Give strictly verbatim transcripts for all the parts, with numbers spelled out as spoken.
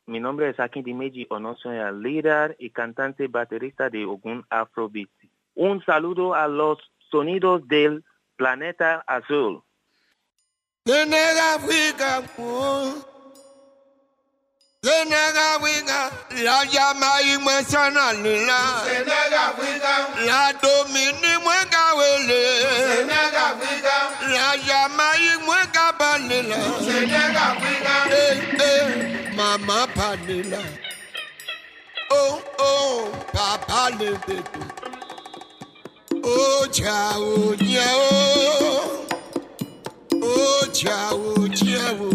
Mi nombre es Akin Dimeji Ono, soy el líder y cantante baterista de Ogun Afrobeat. Un saludo a los sonidos del planeta azul. Senegal, la Jamaïque, moi sanalila. Senegal, la Dominique, moi gawele. Senegal, la Jamaïque, moi gabanila. Senegal, eh eh, mama panila. Oh oh, papa le beto. Oh ciao ciao. Oh ciao ciao.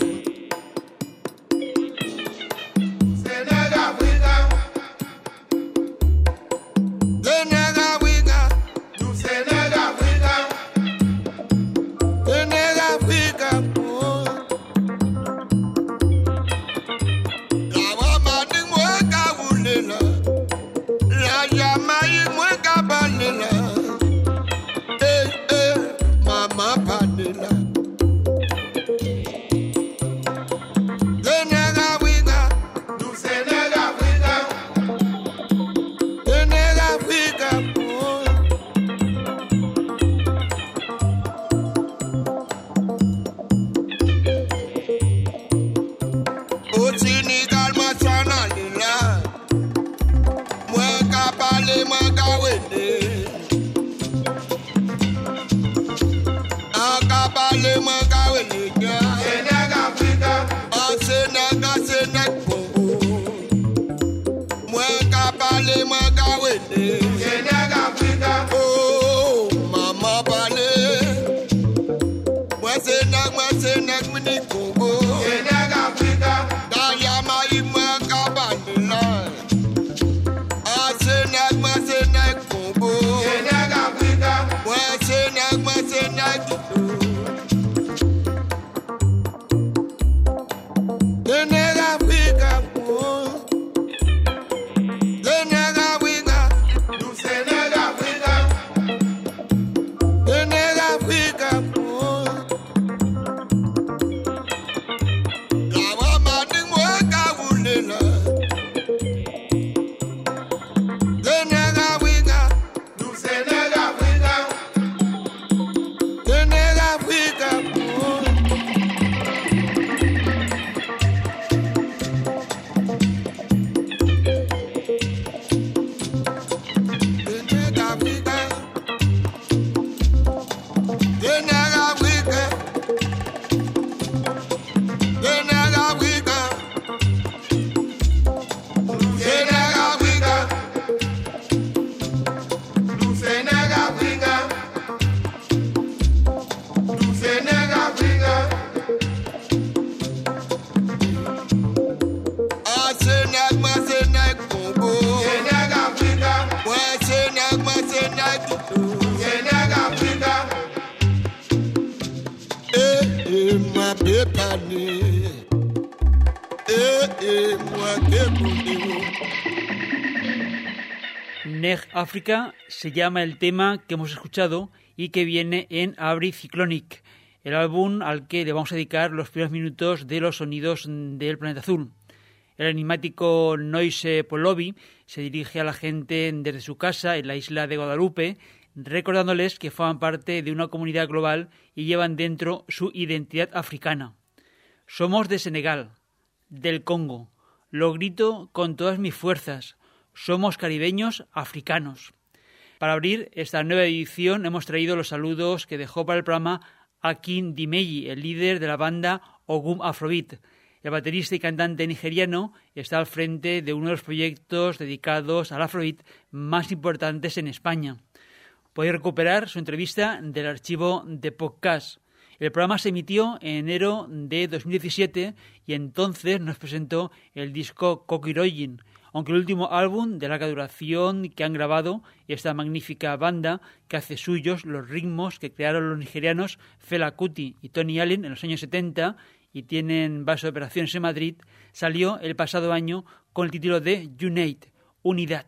Neg Africa se llama el tema que hemos escuchado y que viene en Abri Cyclonic, el álbum al que le vamos a dedicar los primeros minutos de los sonidos del planeta azul. El enigmático Noise Polobi se dirige a la gente desde su casa en la isla de Guadalupe, recordándoles que forman parte de una comunidad global y llevan dentro su identidad africana. Somos de Senegal, del Congo. Lo grito con todas mis fuerzas. Somos caribeños africanos. Para abrir esta nueva edición hemos traído los saludos que dejó para el programa Akin Dimeji, el líder de la banda Ogun Afrobeat. El baterista y cantante nigeriano está al frente de uno de los proyectos dedicados al Afrobeat más importantes en España. Podéis recuperar su entrevista del archivo de podcast. El programa se emitió en enero de dos mil diecisiete y entonces nos presentó el disco Kokiroyin, aunque el último álbum de larga duración que han grabado esta magnífica banda que hace suyos los ritmos que crearon los nigerianos Fela Kuti y Tony Allen en los años setenta y tienen base de operaciones en Madrid, salió el pasado año con el título de Unite, Unidad.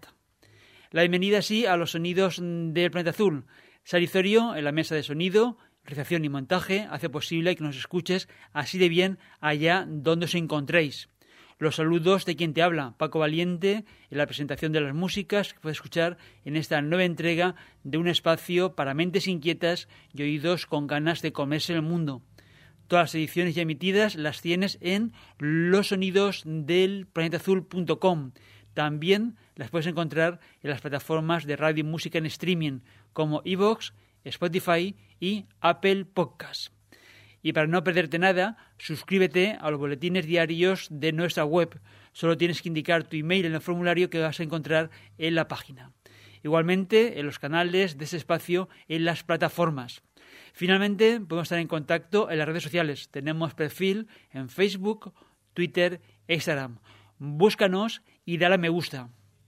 La bienvenida así a los sonidos del planeta azul. Sarizorio en la mesa de sonido, realización y montaje hace posible que nos escuches así de bien allá donde os encontréis. los saludos de quien te habla, Paco Valiente, en la presentación de las músicas que puedes escuchar en esta nueva entrega de un espacio para mentes inquietas y oídos con ganas de comerse el mundo. Todas las ediciones ya emitidas las tienes en los sonidos del planeta azul punto com. También las puedes encontrar en las plataformas de radio y música en streaming como iVoox, Spotify y Apple Podcasts. Y para no perderte nada, suscríbete a los boletines diarios de nuestra web. Solo tienes que indicar tu email en el formulario que vas a encontrar en la página. Igualmente, en los canales de ese espacio en las plataformas. Finalmente, podemos estar en contacto en las redes sociales. Tenemos perfil en Facebook, Twitter e Instagram. Búscanos y dale a me gusta.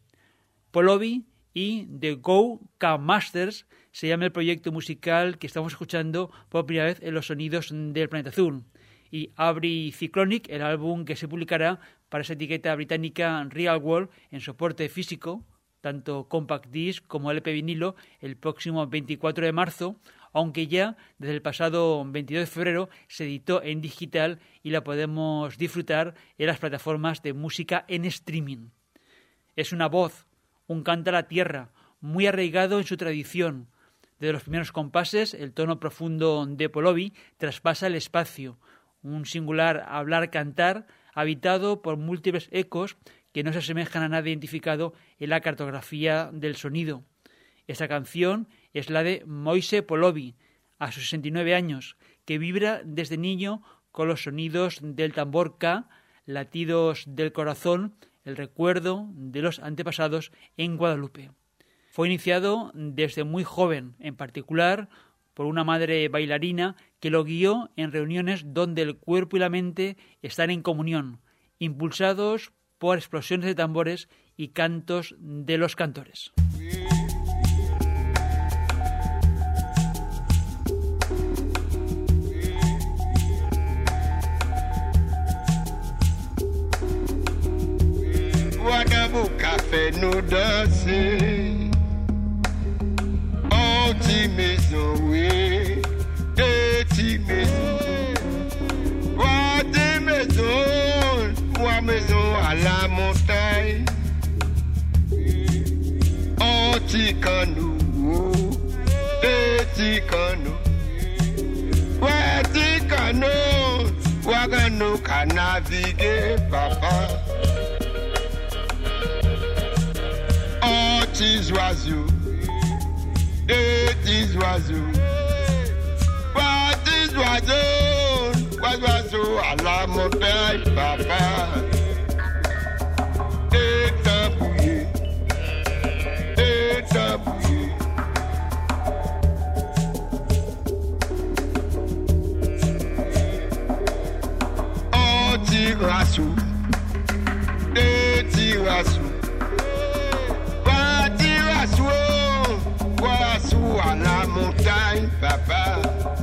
Polovi y The Go K Masters se llama el proyecto musical que estamos escuchando por primera vez en los sonidos del planeta azul. Y Abri Cyclonic, el álbum que se publicará para esa etiqueta británica Real World en soporte físico, tanto compact disc como L P vinilo, el próximo veinticuatro de marzo, aunque ya desde el pasado veintidós de febrero se editó en digital y la podemos disfrutar en las plataformas de música en streaming. Es una voz, un canto a la tierra, muy arraigado en su tradición. Desde los primeros compases, el tono profundo de Polovi traspasa el espacio, un singular hablar-cantar habitado por múltiples ecos que no se asemejan a nada identificado en la cartografía del sonido. Esta canción es la de Moise Polovi, a sus sesenta y nueve años, que vibra desde niño con los sonidos del tambor K, latidos del corazón, el recuerdo de los antepasados en Guadalupe. Fue iniciado desde muy joven, en particular por una madre bailarina que lo guió en reuniones donde el cuerpo y la mente están en comunión, impulsados por explosiones de tambores y cantos de los cantores. Café nous danser, oh ti maison oui, eh ti maison, oh ti maison, moi maison à la montagne, oh ti canou, eh ti canou, ouais ti canou, ouais canou can naviguer papa. Oh, tis oiseaux, et tis oiseaux, oh, tis oiseaux, oiseaux à la montagne, papa, et tabouillé, et tabouillé. Oh, tis oiseaux, et tis oiseaux. Oiseau à la montagne, papa.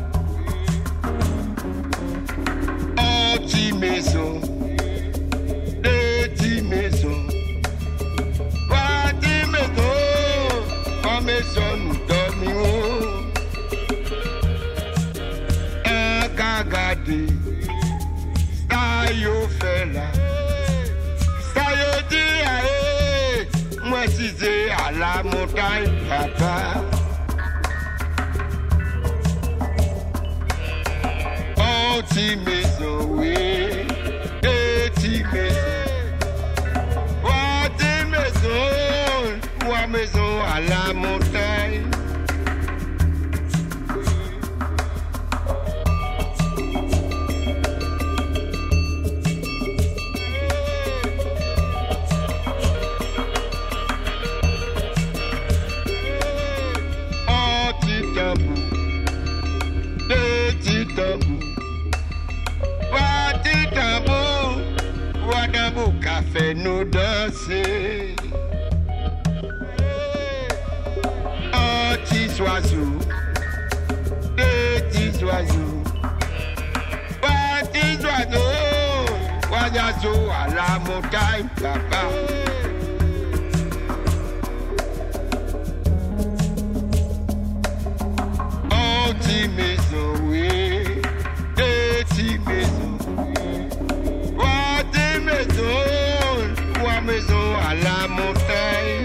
Oh, ti maison, deux ti maison. Oh, ti maison, en maison nous dormons. Un cagade, ça yo fait là. Ça yo dit aïe, moi si c'est à la montagne, papa. Oh, ti maison, oui, et ti maison. Oh, ti maison, moi maison à la montagne. Oh, ti tabou, et ti tabou. Ouadamou café nous danser. Oh, tis oiseaux, deux tis oiseaux. Oh, tis oiseaux, oiseaux à la montagne, papa. Oh, tis maison, oui, deux tis maison. Oh, tis maison. la montagne.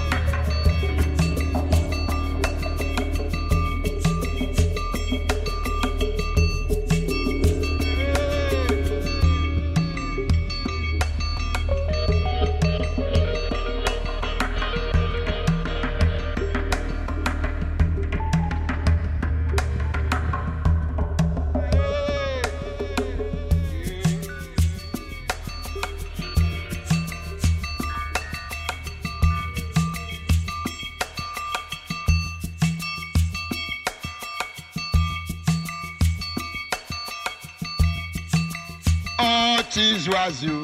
Petits oiseaux,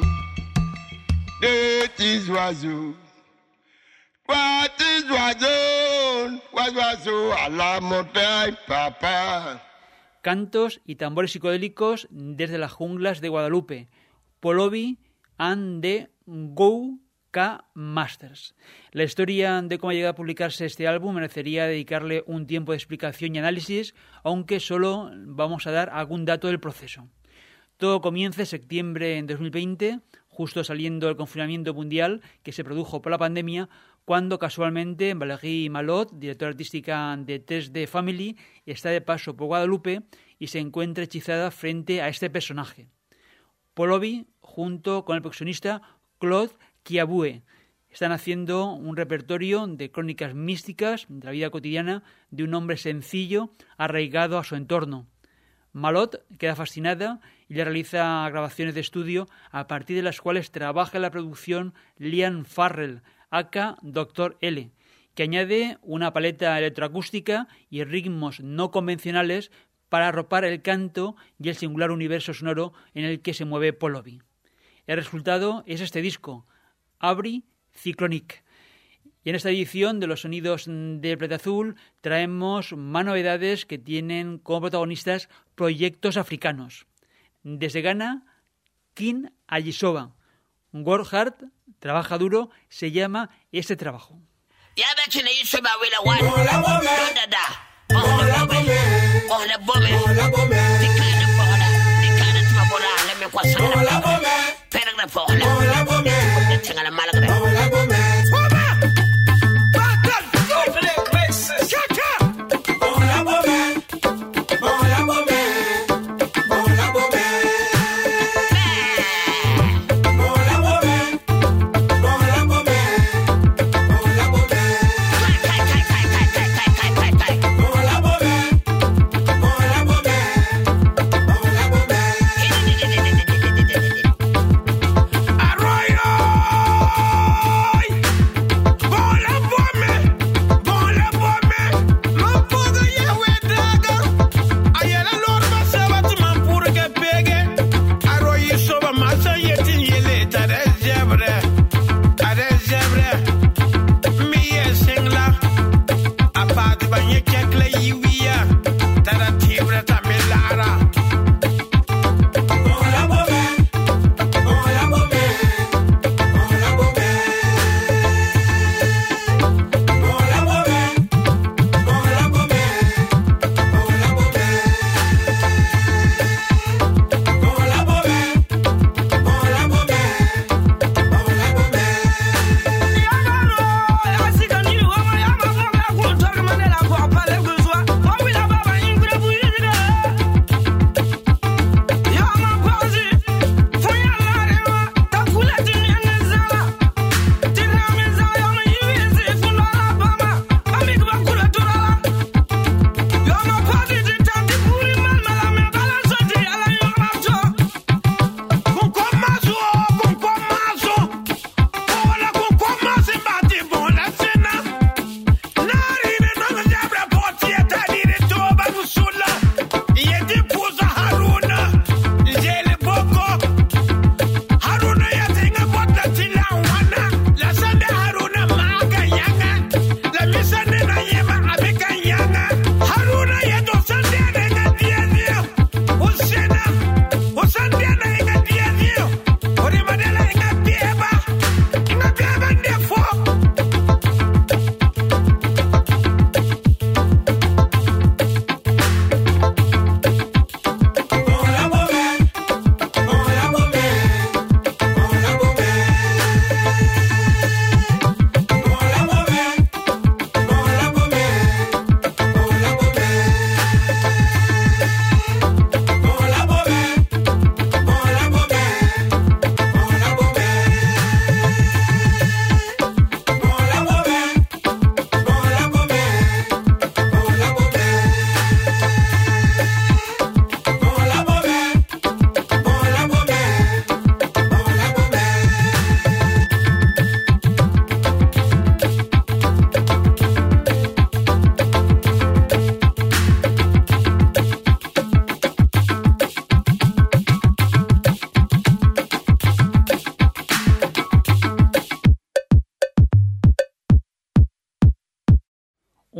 des petits oiseaux, petits oiseaux, oiseaux à la montagne, papá. Cantos y tambores psicodélicos desde las junglas de Guadalupe. Polovi and the Go K Masters. La historia de cómo ha llegado a publicarse este álbum merecería dedicarle un tiempo de explicación y análisis, aunque solo vamos a dar algún dato del proceso. Todo comienza en septiembre de dos mil veinte, justo saliendo del confinamiento mundial que se produjo por la pandemia, cuando casualmente Valérie Malot, directora artística de Test de Family, está de paso por Guadalupe y se encuentra hechizada frente a este personaje. Polovi, junto con el percusionista Claude Kiabue, están haciendo un repertorio de crónicas místicas de la vida cotidiana de un hombre sencillo arraigado a su entorno. Malot queda fascinada y le realiza grabaciones de estudio a partir de las cuales trabaja en la producción Liam Farrell, aka doctor L, que añade una paleta electroacústica y ritmos no convencionales para arropar el canto y el singular universo sonoro en el que se mueve Polovi. El resultado es este disco, Abri Cyclonic. Y en esta edición de los sonidos del Planeta Azul traemos más novedades que tienen como protagonistas proyectos africanos. Desde Ghana, King Ajisoba. Gorhart trabaja duro, se llama este trabajo.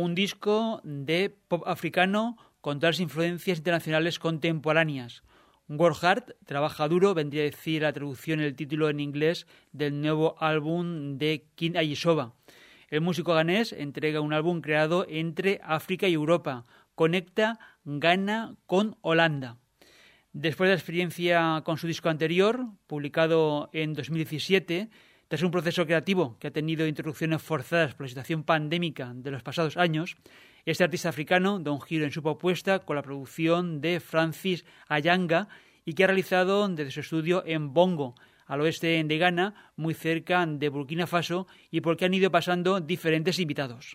un disco de pop africano con todas las influencias internacionales contemporáneas. Work Hard, trabaja duro, vendría a decir la traducción, el título en inglés del nuevo álbum de King Ayisoba. El músico ganés entrega un álbum creado entre África y Europa. Conecta Ghana con Holanda. Después de la experiencia con su disco anterior, publicado en dos mil diecisiete, tras un proceso creativo que ha tenido interrupciones forzadas por la situación pandémica de los pasados años, este artista africano da un giro en su propuesta con la producción de Francis Ayanga y que ha realizado desde su estudio en Bongo, al oeste de Ghana, muy cerca de Burkina Faso, y por que han ido pasando diferentes invitados.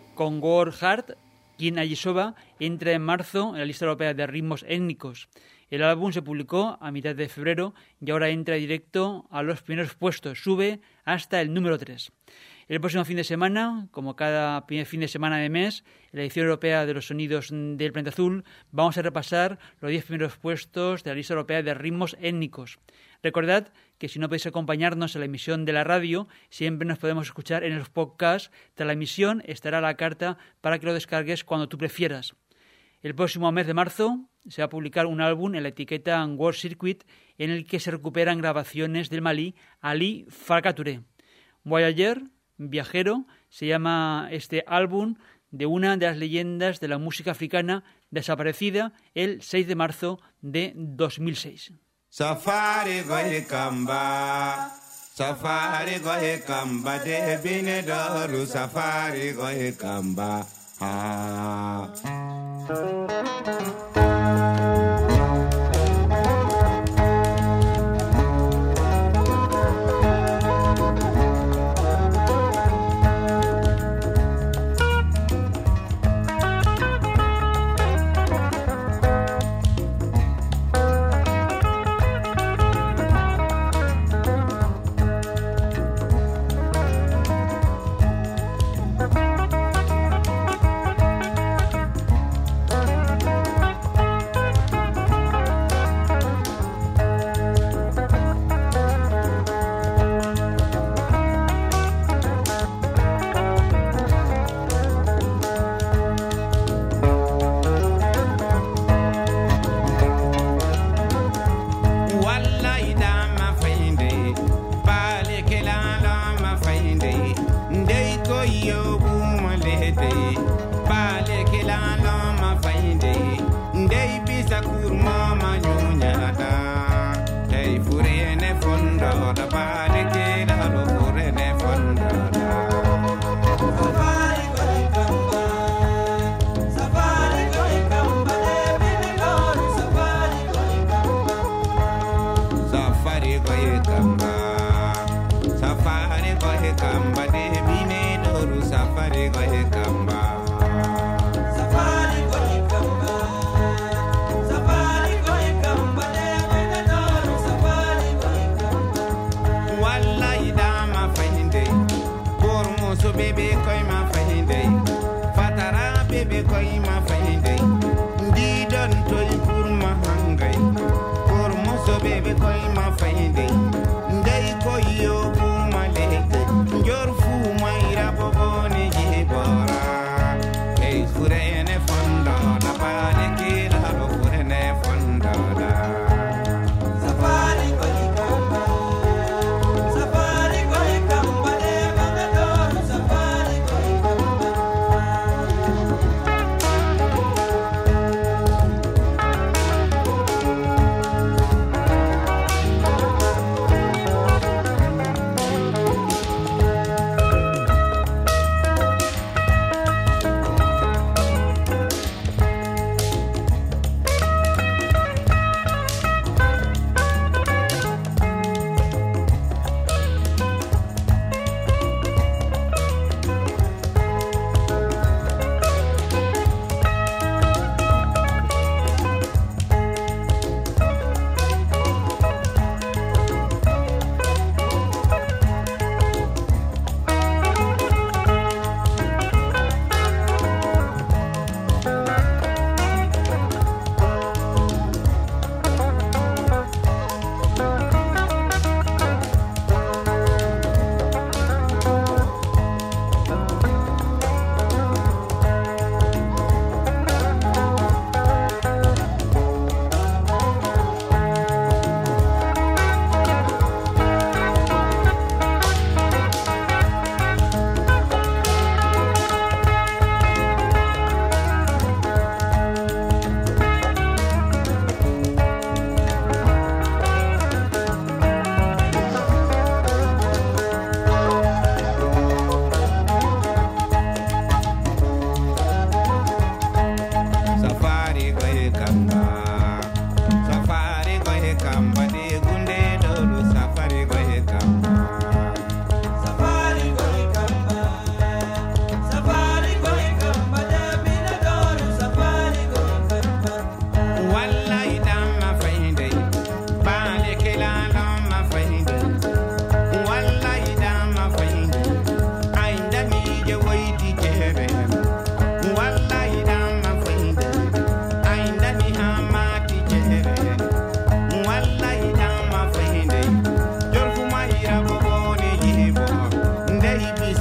Work Hard, King Ayisoba entra en marzo en la lista europea de ritmos étnicos. El álbum se publicó a mitad de febrero y ahora entra directo a los primeros puestos, sube hasta el número tres. El próximo fin de semana, como cada primer fin de semana de mes, en la edición europea de los sonidos del Planeta Azul, vamos a repasar los diez primeros puestos de la lista europea de ritmos étnicos. Recordad que si no podéis acompañarnos en la emisión de la radio, siempre nos podemos escuchar en los podcasts. Tras la emisión estará la carta para que lo descargues cuando tú prefieras. El próximo mes de marzo se va a publicar un álbum en la etiqueta World Circuit en el que se recuperan grabaciones del malí Ali Farka Touré. Voyager, Viajero, se llama este álbum de una de las leyendas de la música africana desaparecida el seis de marzo de dos mil seis. Safari goye kamba, safari goye kamba, de binedoru safari goye kamba. Ah.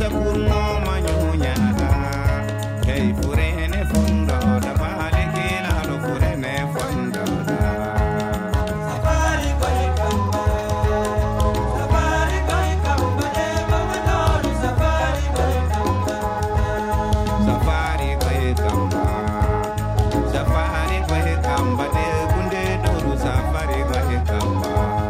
sa kurmo manyunyata hey furene fundo da bale kina lo furene fundo da safari koi kamba safari koi kamba de bamador safari koi kamba safari koi kamba safari koi kamba de kunde doru safari koi kamba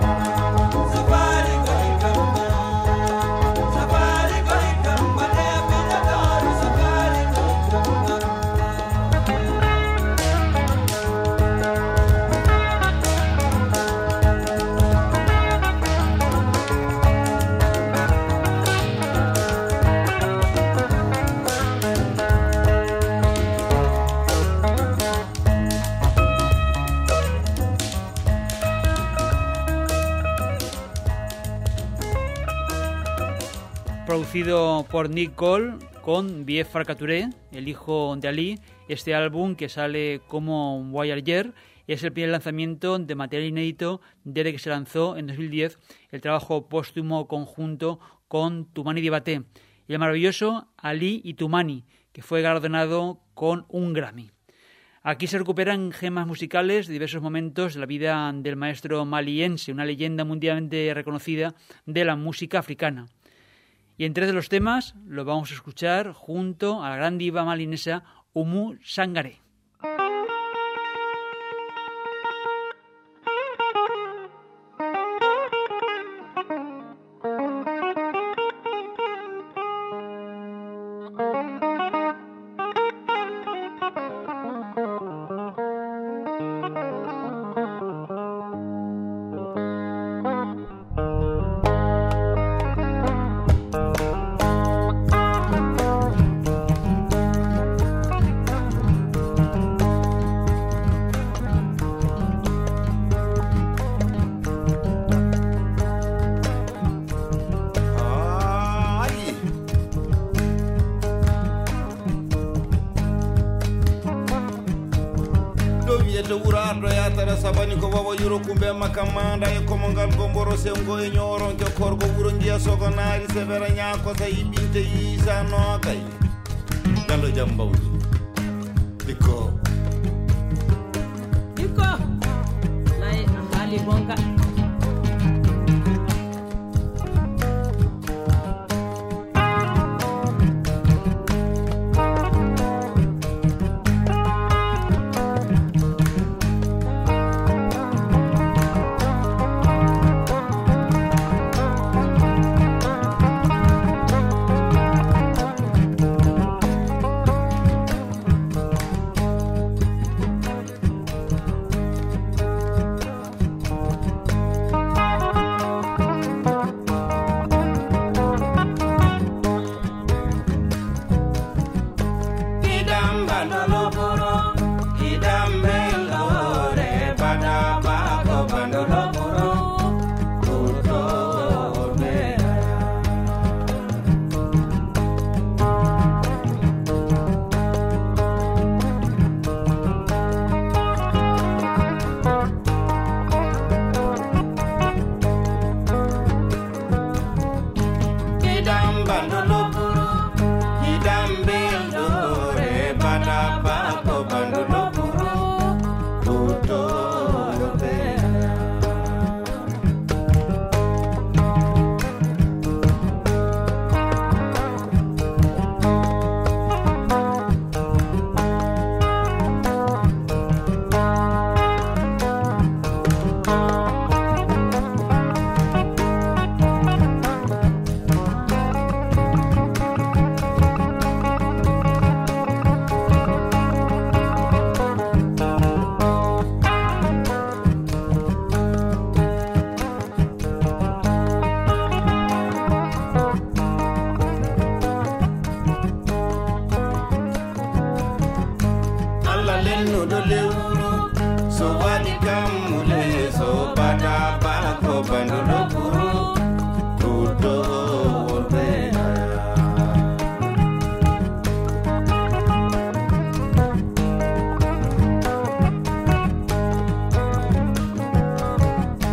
Producido por Nick Cole con B F Farka Touré, el hijo de Ali. Este álbum, que sale como Voyager, es el primer lanzamiento de material inédito desde que se lanzó en dos mil diez el trabajo póstumo conjunto con Toumani Diabaté, y el maravilloso Ali y Toumani, que fue galardonado con un Grammy. Aquí se recuperan gemas musicales de diversos momentos de la vida del maestro maliense, una leyenda mundialmente reconocida de la música africana. Y en tres de los temas los vamos a escuchar junto a la gran diva malinesa Oumou Sangaré. Sabani ko baba yuro kumbe makamanda e ko mongal gomboro sengo e nyoron ke korgo wuro ngiya soko naari severa nyaako sa yibinte yisa no kay dalo jambawdi diko diko lay ali bonka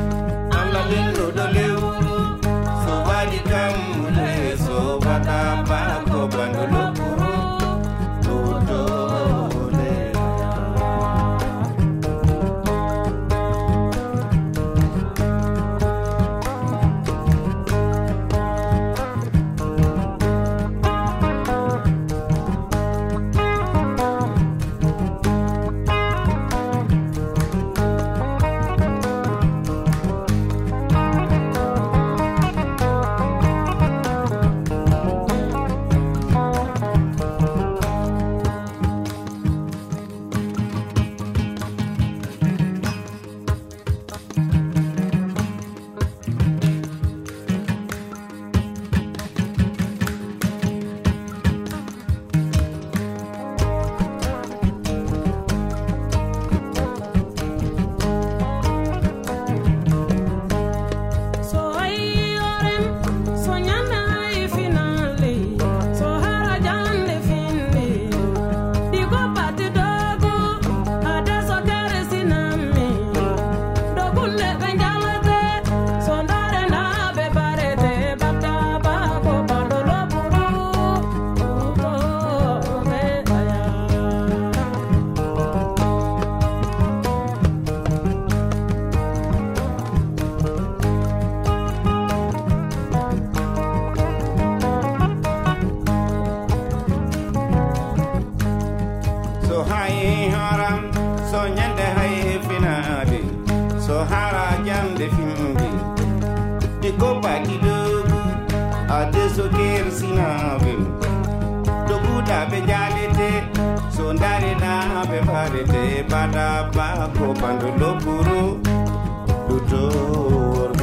Bata barite bada ba ko pandulo puru dudur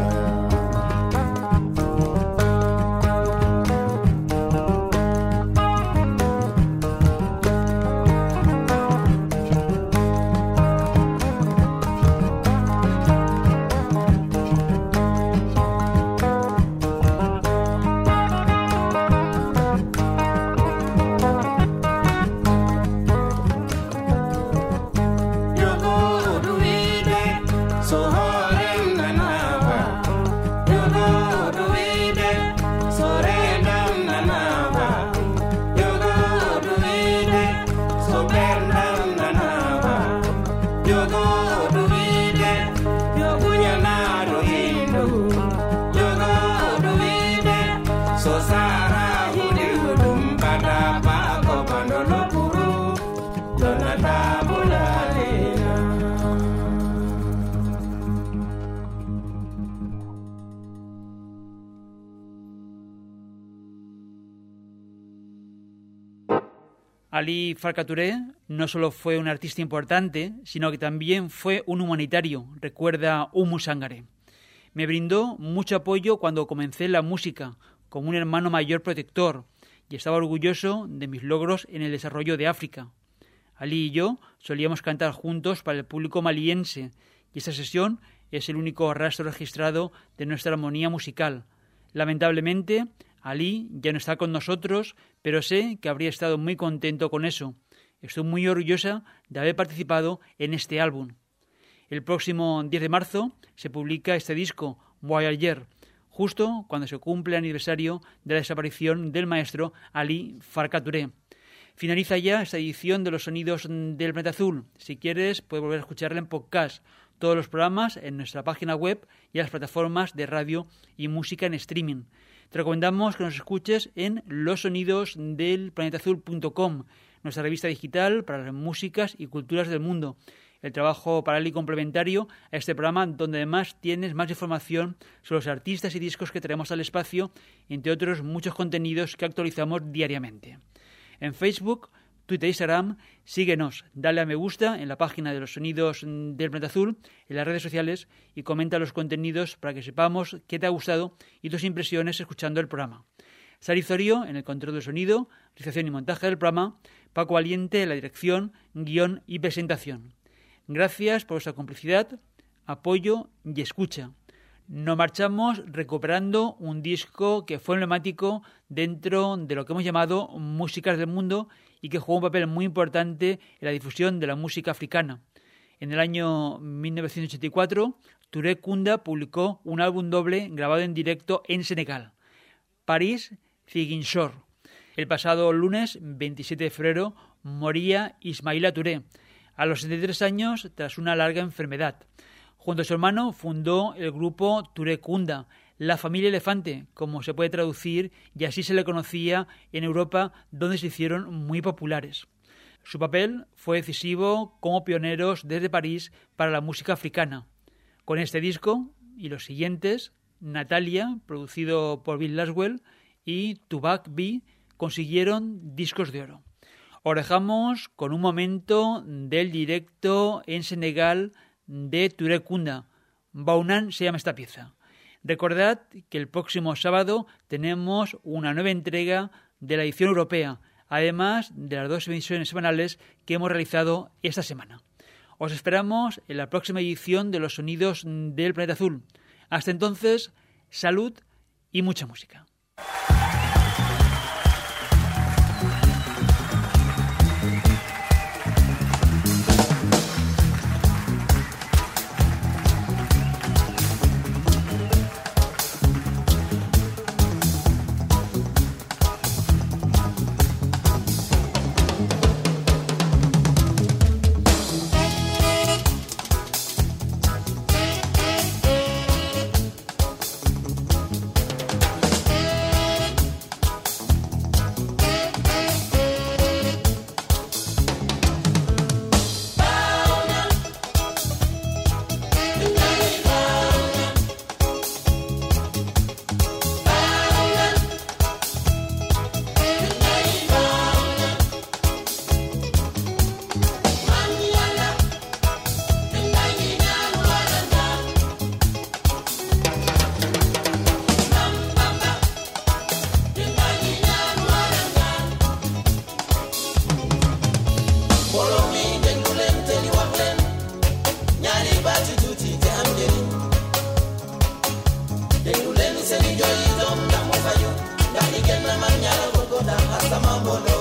Ali Farka Touré no solo fue un artista importante, sino que también fue un humanitario, recuerda Umu Sangare. Me brindó mucho apoyo cuando comencé la música, como un hermano mayor protector, y estaba orgulloso de mis logros en el desarrollo de África. Ali y yo solíamos cantar juntos para el público maliense, y esta sesión es el único rastro registrado de nuestra armonía musical. Lamentablemente, Ali ya no está con nosotros, pero sé que habría estado muy contento con eso. Estoy muy orgullosa de haber participado en este álbum. El próximo diez de marzo se publica este disco, Voyager, justo cuando se cumple el aniversario de la desaparición del maestro Ali Farka Touré. Finaliza ya esta edición de Los Sonidos del Planeta Azul. Si quieres, puedes volver a escucharla en podcast. Todos los programas en nuestra página web y en las plataformas de radio y música en streaming. Te recomendamos que nos escuches en los sonidos del planeta azul punto com, nuestra revista digital para las músicas y culturas del mundo. El trabajo paralelo y complementario a este programa, donde además tienes más información sobre los artistas y discos que traemos al espacio, entre otros muchos contenidos que actualizamos diariamente. En Facebook, Twitter e Instagram, síguenos, dale a me gusta en la página de Los Sonidos del Planeta Azul, en las redes sociales, y comenta los contenidos para que sepamos qué te ha gustado y tus impresiones escuchando el programa. Sari Zorio en el control del sonido, realización y montaje del programa, Paco Valiente en la dirección, guión y presentación. Gracias por vuestra complicidad, apoyo y escucha. Nos marchamos recuperando un disco que fue emblemático dentro de lo que hemos llamado músicas del mundo y que jugó un papel muy importante en la difusión de la música africana. En el año mil novecientos ochenta y cuatro, Touré Kunda publicó un álbum doble grabado en directo en Senegal, París Ziguinchor. El pasado lunes veintisiete de febrero moría Ismaïla Touré, a los setenta y tres años tras una larga enfermedad. Junto a su hermano fundó el grupo Touré Kunda, la familia elefante, como se puede traducir, y así se le conocía en Europa, donde se hicieron muy populares. Su papel fue decisivo como pioneros desde París para la música africana. Con este disco y los siguientes, Natalia, producido por Bill Laswell, y Tupac B consiguieron discos de oro. Os dejamos con un momento del directo en Senegal de Touré Kunda. Baunan se llama esta pieza. Recordad que el próximo sábado tenemos una nueva entrega de la edición europea, además de las dos emisiones semanales que hemos realizado esta semana. Os esperamos en la próxima edición de Los Sonidos del Planeta Azul. Hasta entonces, salud y mucha música. mañana, hasta mambo.